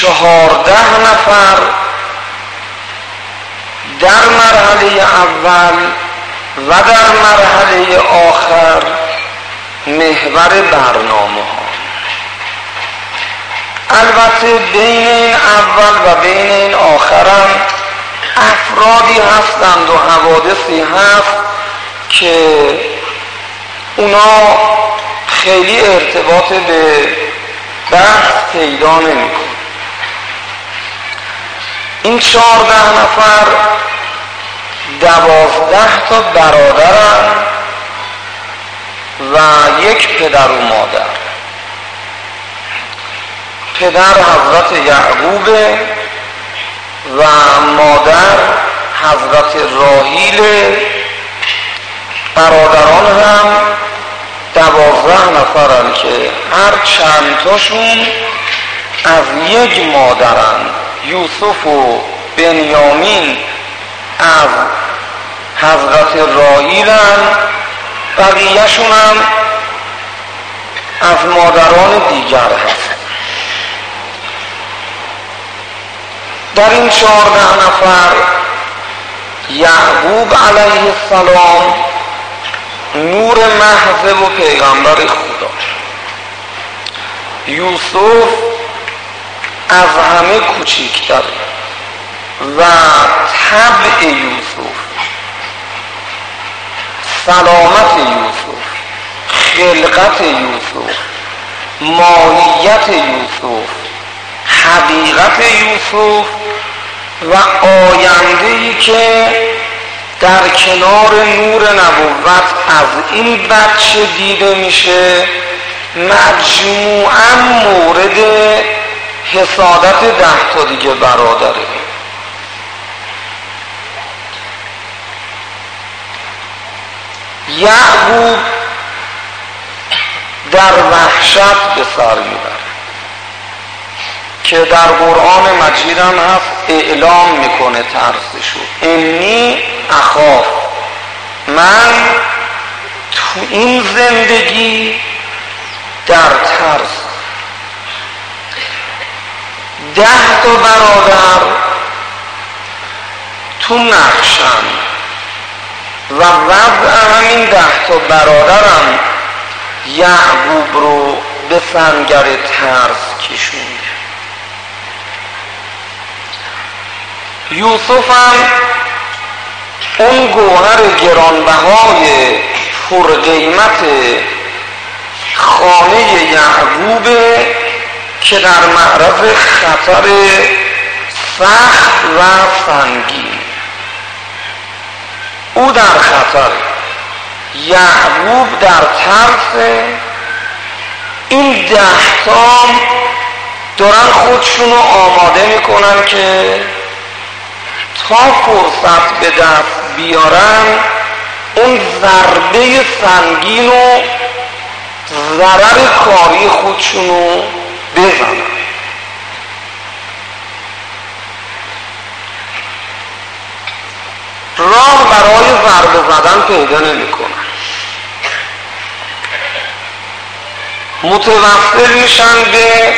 14 نفر در مرحله اول و در مرحله آخر محور برنامه ها. البته بین این اول و بین این آخرم افرادی هستند و حوادثی هست که اونا خیلی ارتباط به بحث پیدا نمی‌کنه. این 14 نفر 12 تا برادرن و یک پدر و مادر. پدر حضرت یعقوب و مادر حضرت راحیل. برادران هم 12 نفرن که هر چند تاشون از یک مادرن. یوسف و بنیامین از حضرت راحیلن، بقیه‌شون هم از مادران دیگر هست. در این 14 نفر یعقوب علیه السلام نور محض و پیغمبر خدا. یوسف از همه کوچکتر و طبع یوسف، سلامت یوسف، خلقت یوسف، ماهیت یوسف، حقیقت یوسف و آینده‌ای که در کنار نور نبوت از این بچه دیده میشه مجموعاً مورد حسادت 10 تا دیگه برادره. یعقوب در وحشت به سر میبره که در قرآن مجید هم هست، اعلام میکنه ترسشو. انی اخاف، من تو این زندگی در ترس. 10 تا برادر تو نقشن و وضع همین 10 تا برادرم یعقوب رو به سنگر ترس کشوند. یوسف هم اون گوهر گرانبهای پرقیمت خانه یعقوبه که در معرض خطر سخت و سنگین. او در خطر، یعقوب در ترس. این 10 تا دارن خودشون رو آماده میکنن که تا فرصت به دست بیارن اون ضربه سنگین و ضرر کاری خودشون رو بزنن. راه برای ضربه زدن پیدا نمی کنن. متوسل میشن به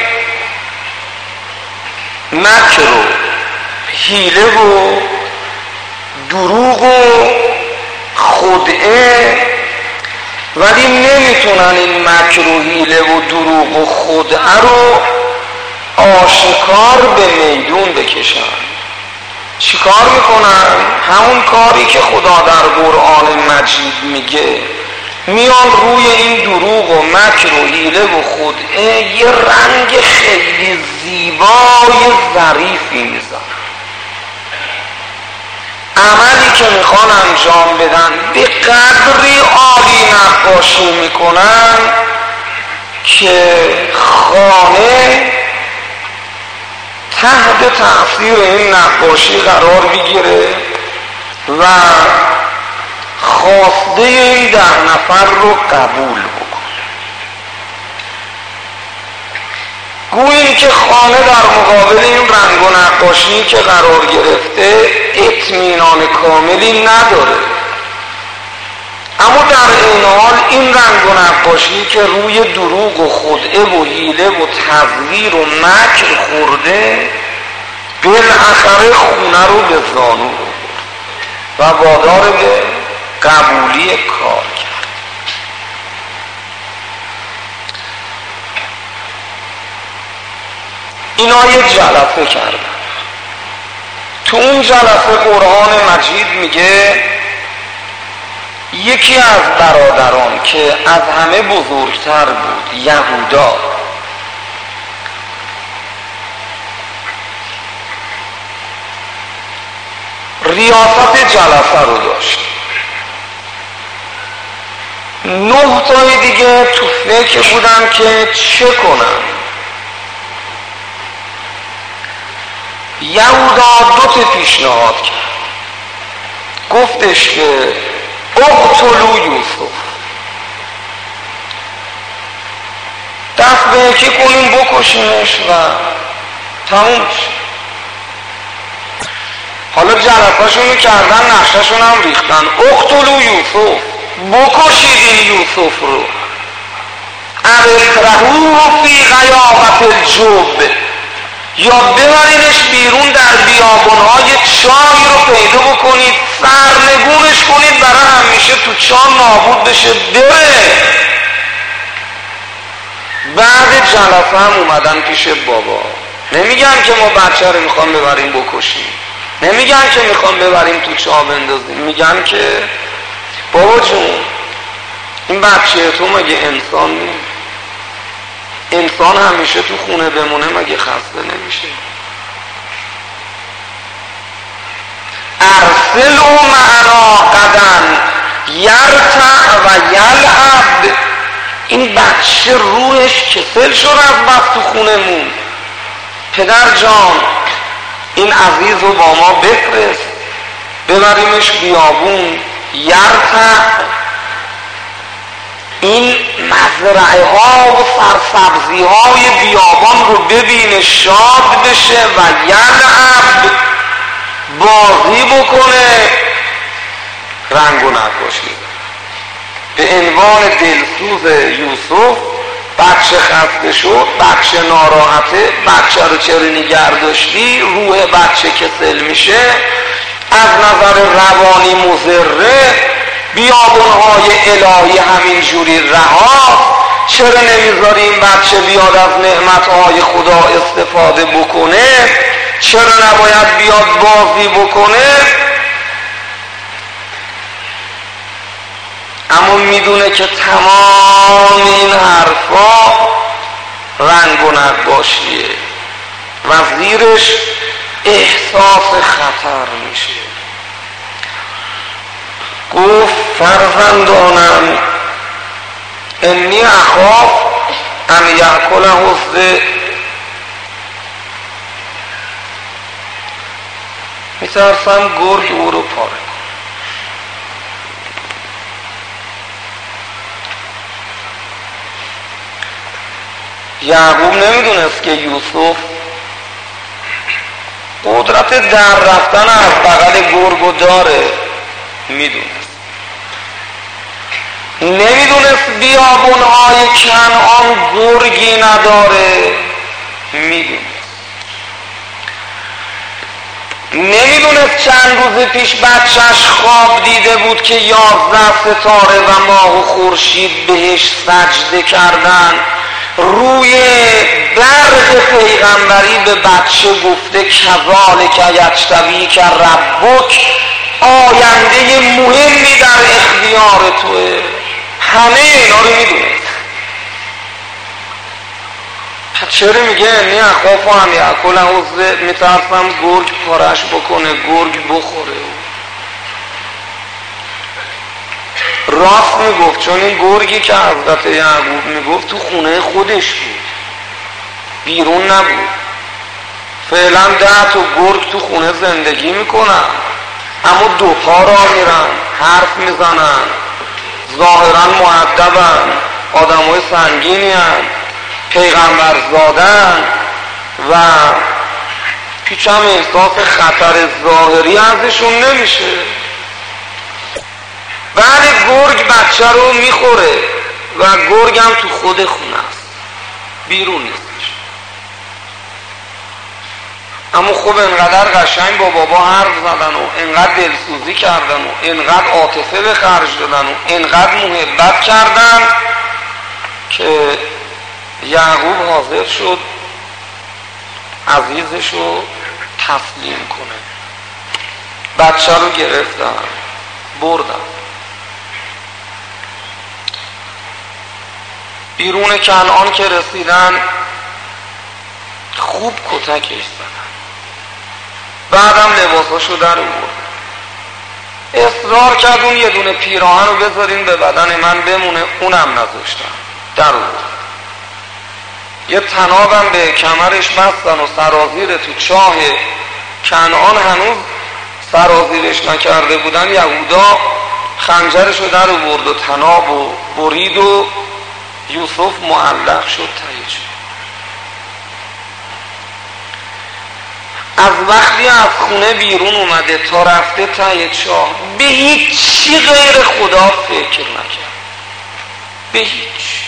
مکر و حیله و دروغ و خدعه، ولی نمیتونن این مکر و حیله و دروغ و خدعه رو آشکار به میدون بکشن. چیکار میکنن؟ همون کاری که خدا در قرآن مجید میگه، میان روی این دروغ و مکر و حیله و خدعه یه رنگ خیلی زیبای ظریفی میزنن. عملی که میخوان انجام بدن به قدری عالی نقاشی میکنن که خانه تحت تأثیر این نقاشی قرار بگیره و خواسته این 10 نفر رو قبول بکنه. گویی که خانه در مقابل این رنگ و نقاشی که قرار گرفته اطمینان کاملی نداره. اما در این حال این رنگ و نقاشی که روی دروغ و خدعه و حیله و تزویر و مکر خورده بالاخره خونه رو به زانو رو و وادار به قبولی کار کرد. اینا یه جلسه کردن. تو اون جلسه قرآن مجید میگه یکی از برادران که از همه بزرگتر بود، یهودا، ریاست جلسه رو داشت. 9 تای دیگه تو فکر بودن که چه کنن. یهودا 2 تا پیشنهاد کرد. گفتش که اقتلوا یوسف، دست به یکی کنیم بکشیمش و تموم شد. حالا جلسه‌شون کردن، نقشه‌شون هم ریختن. اقتلوا یوسف، بکشید این یوسف رو. اطرحوه فی غیابت الجب، یا ببرینش بیرون در بیابان‌های چای رو پیدا بکنید، سرنگونش کنید برای همیشه تو چاه نابود بشه بره. بعد جلسه هم اومدن پیش بابا. نمیگن که ما بچه رو میخوام ببریم بکشیم، نمیگن که میخوام ببریم تو چاه بندازیم، میگن که بابا جون این بچه تو مگه انسان نیست؟ انسان همیشه تو خونه بمونه مگه خسته نمیشه؟ ارسل و معنا قدن یرتع و یلعب. این بچه روحش کسل شد از بس تو خونه مون. پدر جان این عزیز رو با ما بفرست، ببریمش بیابون. یرتع این مزرعه ها و سرسبزی های بیابان رو ببینه، شاد بشه و یلعب بازی بکنه، رنگ و نقاشی. به عنوان دلسوز یوسف بچه خسته شد، بچه ناراحته، بچه رو چرا نگه داشتی، روح بچه کسل میشه، از نظر روانی مضره، بیابانهای الهی همین جوری رها، چرا نمیذاری این بچه بیاد از نعمتهای خدا استفاده بکنه؟ چرا نباید بیاد بازی بکنه؟ اما میدونه که تمام این حرفا رنگ و نقاشیه و زیرش احساس خطر میشه. گفت فرزندانم انی اخاف ان یأکله الذئب، میترسم گرگ او رو پاره کنه. یعقوب نمیدونست که یوسف قدرت در رفتن از بغل گرگو داره، نمیدونست بیابونهای کنعان گرگی نداره، نمیدونست چند روز پیش بچهش خواب دیده بود که 11 ستاره و ماه و خورشید بهش سجده کردن، روی برق پیغمبری به بچه گفته کذالک یجتبیک ربک، آینده مهمی در اختیار توه. همه اینا رو میدونه. چرا میگه انی اخاف ان یأکله الذئب، میترسم گرگ پارش بکنه، گرگ بخوره. راست میگفت، چون این گرگی که حضرت یعقوب میگفت تو خونه خودش بود، بیرون نبود. فعلا 10 تا گرگ تو خونه زندگی میکنن، اما 2 پا را میرن، حرف میزنن، ظاهرا مؤدبن، آدمای سنگینی هن، پیغمبر زادن و هیچ هم احساس خطر ظاهری ازشون نمیشه. بله گرگ بچه رو میخوره و گرگ هم تو خود خونه است، بیرون نیستش. اما خب انقدر قشنگ با بابا حرف زدن و انقدر دلسوزی کردن و انقدر عاطفه به خرج دادن و انقدر محبت کردن که یعقوب حاضر شد عزیزش رو تسلیم کنه. بچه رو گرفتن بردن بیرون کنعان که رسیدن خوب کتکش زدن، بعدم لباساشو در آورد، اصرار کرد اون یه دونه پیراهن رو بذارین به بدن من بمونه، اونم نذاشتن، در آورد. یه طنابم به کمرش بستن و سرازیر تو چاه کنعان هنوز سرازیرش نکرده بودن، یهودا خنجرش رو در آورد و طناب و برید و یوسف معلق شد ته چاه. از وقتی از خونه بیرون اومده تا رفته ته چاه به هیچ چی غیر خدا فکر نکرد، به هیچ.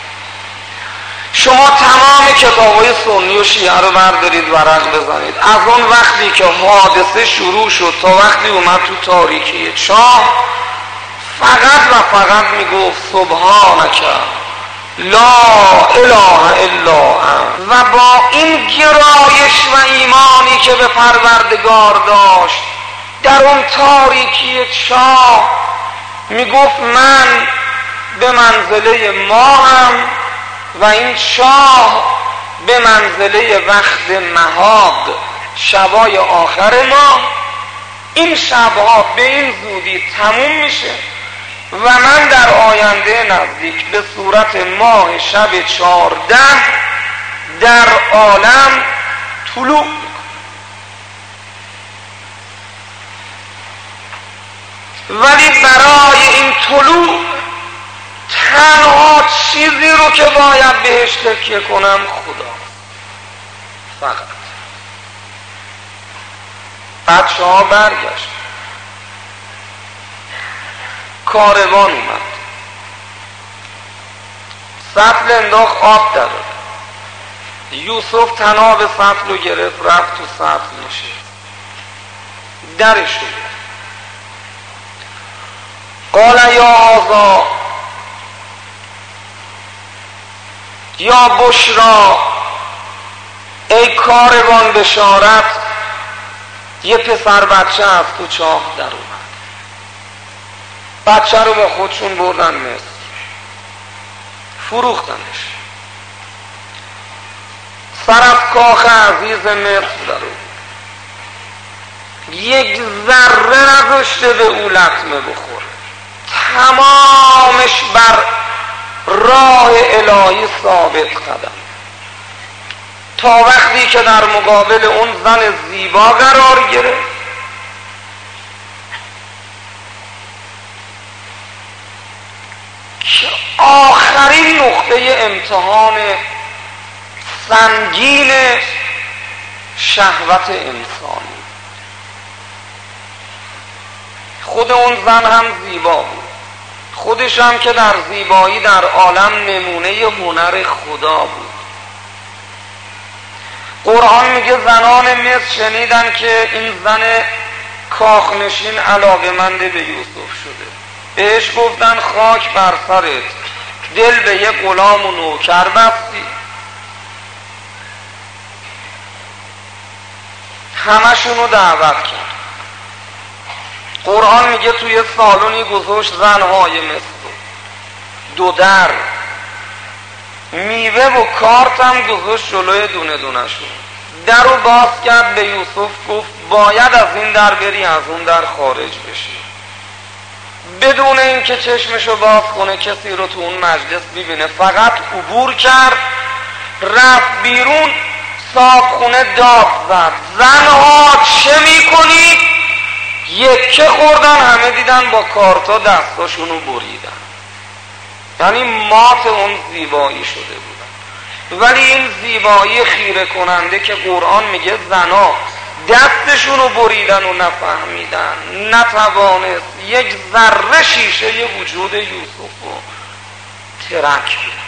شما تمام کتاب‌های سنی و شیعه رو بردارید ورق بزنید، از اون وقتی که حادثه شروع شد تا وقتی اومد تو تاریکی چاه فقط و فقط میگفت سبحانک لا اله الا انت. و با این گرایش و ایمانی که به پروردگار داشت در اون تاریکی چاه میگفت من به منزله ماهم و این چاه به منزله وقت مهاد، شبای آخر ما، این شبها به این زودی تموم میشه و من در آینده نزدیک به صورت ماه شب 14 در عالم طلوع میکنم. ولی برای این طلوع تنها چیزی رو که باید بهش تکیه کنم خدا فقط. بچه ها برگشت، کاروان اومد، سطل انداخت، آب در آورد. یوسف طناب سطل رو گرفت رفت تو سطل نشست، درش رو گرفت. قال یا آزا یا بشرا، ای کاروان بشارت، یه پسر بچه از تو چاه در اومد. بچه رو با خودشون بردن مصر، فروختنش. سر از کاخ عزیز مصر در اومد، یک ذره نذاشته به او لطمه بخوره، تمامش بر راه الهی ثابت قدم تا وقتی که در مقابل اون زن زیبا قرار گرفت که آخرین نقطه امتحان سنگین شهوت انسانی. خود اون زن هم زیبا بود، خودش هم که در زیبایی در عالم نمونه هنر خدا بود. قرآن میگه زنان مصر شنیدن که این زن کاخنشین علاقه‌مند به یوسف شده، بهش گفتن خاک بر سرت، دل به یک غلام و نوکر بستی. همشونو دعوت کرد. قرآن میگه توی سالونی گذاشت زنهای مصر، دو در، میوه و کارت هم گذاشت جلوی دونه دونه شون. در رو باز کرد، به یوسف گفت باید از این در بری، از اون در خارج بشی. بدون اینکه چشمشو باز کنه کسی رو تو اون مجلس ببینه، فقط عبور کرد، رفت بیرون، صاحبخونه داد زد زنها چه میکنید؟ یکه خوردن، همه دیدن با کارتا دستاشونو بریدن، یعنی مات اون زیبایی شده بودن. ولی این زیبایی خیره کننده که قرآن میگه زنا دستشون رو بریدن و نفهمیدن، نتوانست یک ذره شیشه وجود یوسف رو ترک بدن.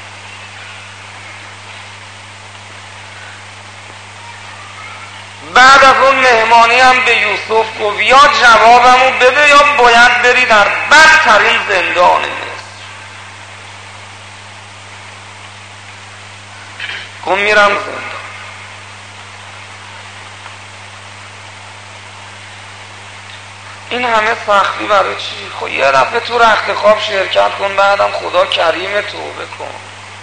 بعد از اون مهمانی هم به یوسف گفت یا جوابمو بده یا باید بری در بدترین زندان مصر. گفت میرم زندان. این همه سختی برای چی؟ خب یه دفعه تو رخت خواب شرکت کن، بعدم خدا کریم توبه کن.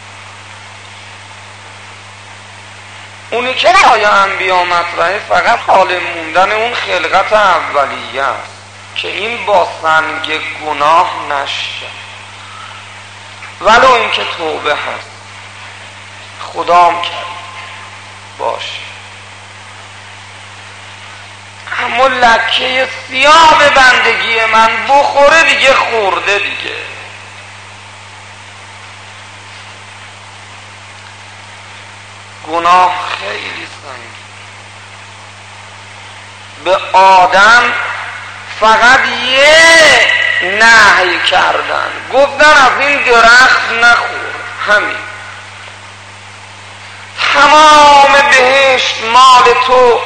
اونی که آیا انبیا مطرحه فقط حال موندن اون خلقت اولیه است که این با سنگ گناه نشه، ولو این که توبه هست خدام کرد باشه. اما لکه سیاه به بندگی من بخوره دیگه خورده دیگه. گناه خیلی سنگین. به آدم فقط یه نهی کردن، گفتن از این درخت نخور، همین. تمام بهشت مال تو،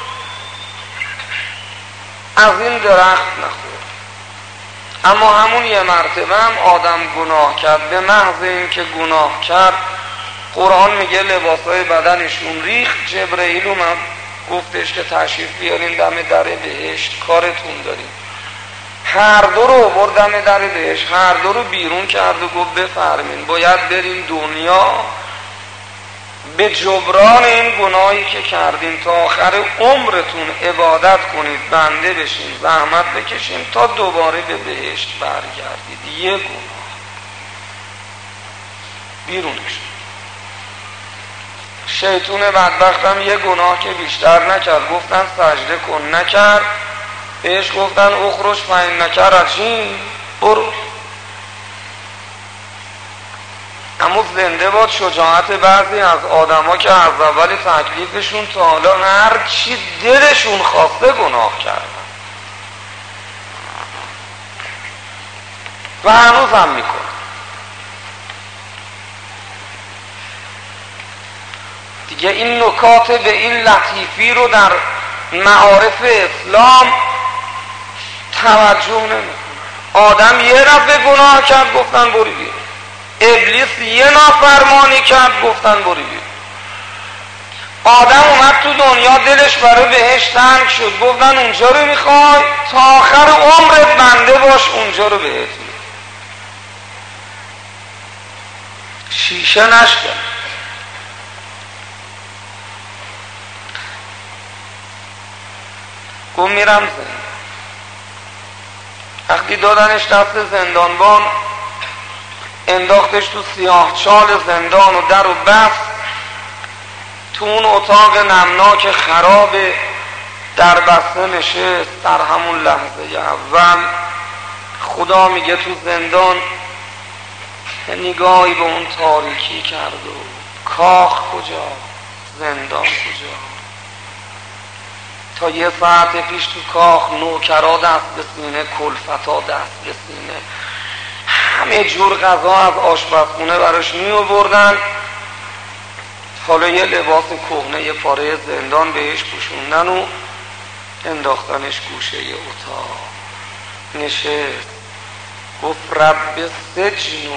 از این درخت نخور. اما همون یه مرتبه هم آدم گناه کرد. به محض این که گناه کرد قرآن میگه لباسای بدنشون ریخت. جبرئیل اومد گفتش که تشریف بیارین دم در بهشت، کارتون داریم. هر دو رو بردم در بهشت، هر دو رو بیرون کرد و گفت بفرمین باید بریم دنیا به جبران این گناهی که کردین تا آخر عمرتون عبادت کنید، بنده بشین، زحمت بکشین تا دوباره به بهشت برگردید. یه گناه بیرونش. شیطون بدبختم یه گناه که بیشتر نکرد، گفتن سجده کن، نکرد. بهش گفتن اخرج فإنک رجیم، برو. اما زنده باد شجاعت بعضی از آدما که از اول تکلیفشون تا حالا هر چی دلشون خواسته گناه کردن و هنوز هم میکنن. دیگه این نکات به این لطیفی رو در معارف اسلام توجه نمیکنه. آدم یه دفعه گناه کرد گفتن بری بیرون. ابلیس یه نافرمانی کرد گفتن بری بیرون. آدم اومد تو دنیا دلش برای بهشت تنگ شد، گفتن اونجا رو میخوای تا آخر عمرت بنده باش، اونجا رو بهت میدم. شیشه نشکن. گفت میرم زندان. وقتی دادنش دست زندانبان انداختش تو سیاه چال زندان و در و بست. تو اون اتاق نمناک خراب در بسته نشست. در همون لحظه اول خدا میگه تو زندان نگاهی به اون تاریکی کرد و کاخ کجا، زندان کجا. تا یه ساعت پیش تو کاخ نوکرا دست به سینه، کلفتا دست به سینه، همه جور غذا از آشپزخونه براش می آوردن. حالا یه لباس کهنه، یه پاره زندان بهش پوشوندن و انداختنش گوشه اتاق. نشست گفت رب سجن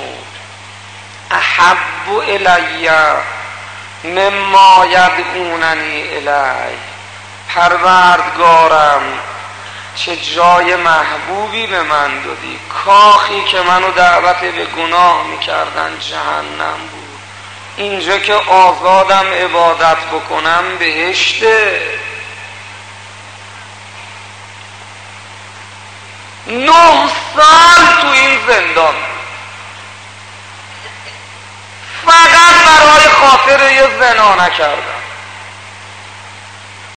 احب الی مما یدعوننی الی. پروردگارم چه جای محبوبی به من دادی. کاخی که منو دعوت به گناه میکردن جهنم بود، اینجا که آزادم عبادت بکنم بهشته. 9 سال تو این زندان فقط برای خاطر یه زنا نکردم.